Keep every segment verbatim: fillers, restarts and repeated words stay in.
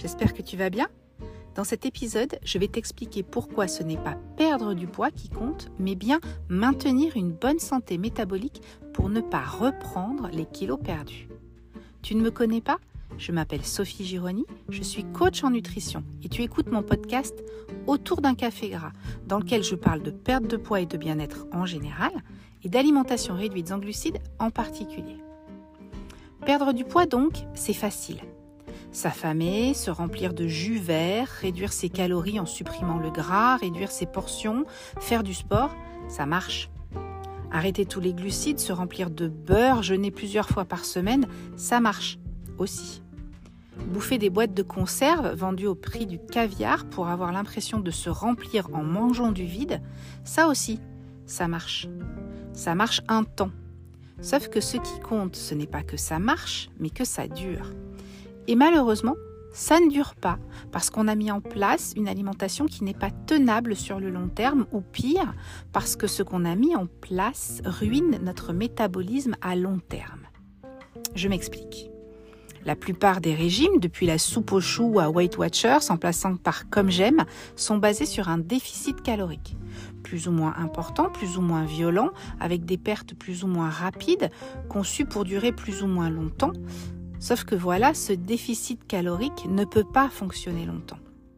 j'espère que tu vas bien. Dans cet épisode, je vais t'expliquer pourquoi ce n'est pas perdre du poids qui compte, mais bien maintenir une bonne santé métabolique pour ne pas reprendre les kilos perdus. Tu ne me connais pas ? Je m'appelle Sophie Gironi, je suis coach en nutrition et tu écoutes mon podcast Autour d'un café gras, dans lequel je parle de perte de poids et de bien-être en général et d'alimentation réduite en glucides en particulier. Perdre du poids donc, c'est facile. S'affamer, se remplir de jus vert, réduire ses calories en supprimant le gras, réduire ses portions, faire du sport, ça marche. Arrêter tous les glucides, se remplir de beurre, jeûner plusieurs fois par semaine, ça marche aussi. Bouffer des boîtes de conserve vendues au prix du caviar pour avoir l'impression de se remplir en mangeant du vide, ça aussi, ça marche. Ça marche un temps. Sauf que ce qui compte, ce n'est pas que ça marche, mais que ça dure. Et malheureusement, ça ne dure pas parce qu'on a mis en place une alimentation qui n'est pas tenable sur le long terme ou pire, parce que ce qu'on a mis en place ruine notre métabolisme à long terme. Je m'explique. La plupart des régimes, depuis la soupe aux choux à Weight Watchers, en passant par Comme J'aime, sont basés sur un déficit calorique. Plus ou moins important, plus ou moins violent, avec des pertes plus ou moins rapides, conçues pour durer plus ou moins longtemps. Sauf que voilà, ce déficit calorique ne peut pas fonctionner longtemps.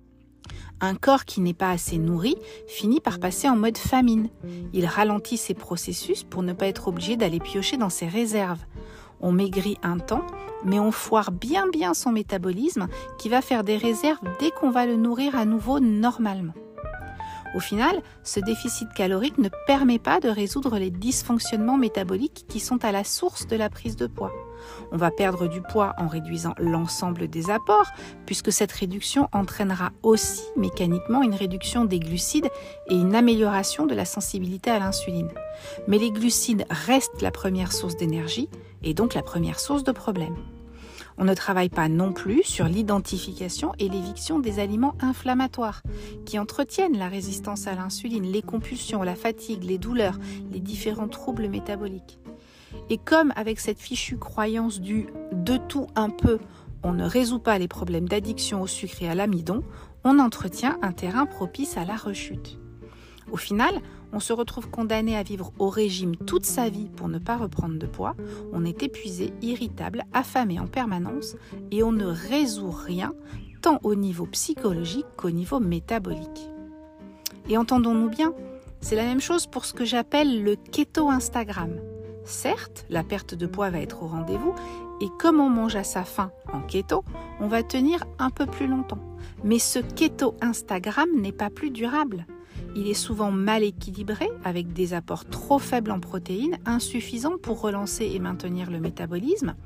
Un corps qui n'est pas assez nourri finit par passer en mode famine. Il ralentit ses processus pour ne pas être obligé d'aller piocher dans ses réserves. On maigrit un temps, mais on foire bien bien son métabolisme qui va faire des réserves dès qu'on va le nourrir à nouveau normalement. Au final, ce déficit calorique ne permet pas de résoudre les dysfonctionnements métaboliques qui sont à la source de la prise de poids. On va perdre du poids en réduisant l'ensemble des apports, puisque cette réduction entraînera aussi mécaniquement une réduction des glucides et une amélioration de la sensibilité à l'insuline. Mais les glucides restent la première source d'énergie et donc la première source de problème. On ne travaille pas non plus sur l'identification et l'éviction des aliments inflammatoires qui entretiennent la résistance à l'insuline, les compulsions, la fatigue, les douleurs, les différents troubles métaboliques. Et comme avec cette fichue croyance du « de tout un peu », on ne résout pas les problèmes d'addiction au sucre et à l'amidon, on entretient un terrain propice à la rechute. Au final, on se retrouve condamné à vivre au régime toute sa vie pour ne pas reprendre de poids, on est épuisé, irritable, affamé en permanence et on ne résout rien tant au niveau psychologique qu'au niveau métabolique. Et entendons-nous bien, c'est la même chose pour ce que j'appelle le keto Instagram. Certes, la perte de poids va être au rendez-vous et comme on mange à sa faim en keto, on va tenir un peu plus longtemps. Mais ce keto Instagram n'est pas plus durable. Il est souvent mal équilibré avec des apports trop faibles en protéines, insuffisants pour relancer et maintenir le métabolisme.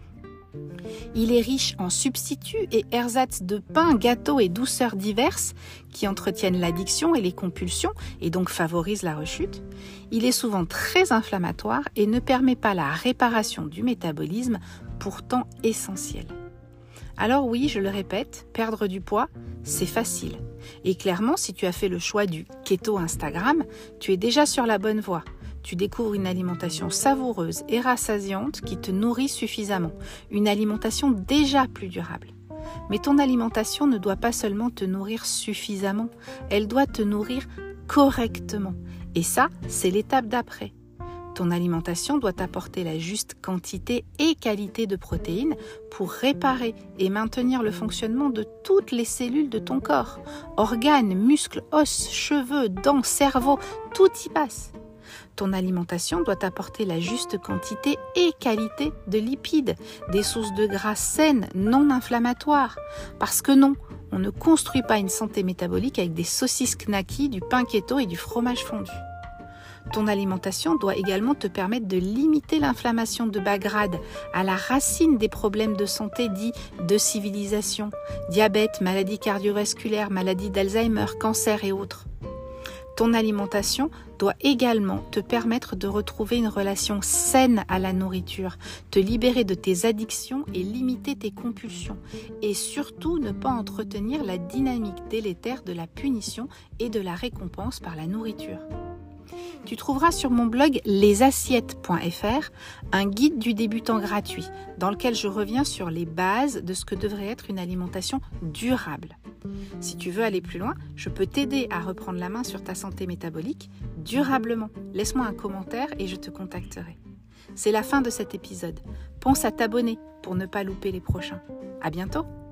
Il est riche en substituts et ersatz de pain, gâteaux et douceurs diverses qui entretiennent l'addiction et les compulsions et donc favorisent la rechute. Il est souvent très inflammatoire et ne permet pas la réparation du métabolisme, pourtant essentiel. Alors oui, je le répète, perdre du poids, c'est facile. Et clairement, si tu as fait le choix du keto Instagram, tu es déjà sur la bonne voie. Tu découvres une alimentation savoureuse et rassasiante qui te nourrit suffisamment. Une alimentation déjà plus durable. Mais ton alimentation ne doit pas seulement te nourrir suffisamment, elle doit te nourrir correctement. Et ça, c'est l'étape d'après. Ton alimentation doit apporter la juste quantité et qualité de protéines pour réparer et maintenir le fonctionnement de toutes les cellules de ton corps. Organes, muscles, os, cheveux, dents, cerveau, tout y passe. Ton alimentation doit apporter la juste quantité et qualité de lipides, des sources de gras saines, non inflammatoires. Parce que non, on ne construit pas une santé métabolique avec des saucisses knacky, du pain keto et du fromage fondu. Ton alimentation doit également te permettre de limiter l'inflammation de bas grade à la racine des problèmes de santé dits de civilisation, diabète, maladies cardiovasculaires, maladies d'Alzheimer, cancer et autres. Ton alimentation doit également te permettre de retrouver une relation saine à la nourriture, te libérer de tes addictions et limiter tes compulsions. Et surtout ne pas entretenir la dynamique délétère de la punition et de la récompense par la nourriture. Tu trouveras sur mon blog les assiettes point f r un guide du débutant gratuit dans lequel je reviens sur les bases de ce que devrait être une alimentation durable. Si tu veux aller plus loin, je peux t'aider à reprendre la main sur ta santé métabolique durablement. Laisse-moi un commentaire et je te contacterai. C'est la fin de cet épisode. Pense à t'abonner pour ne pas louper les prochains. À bientôt!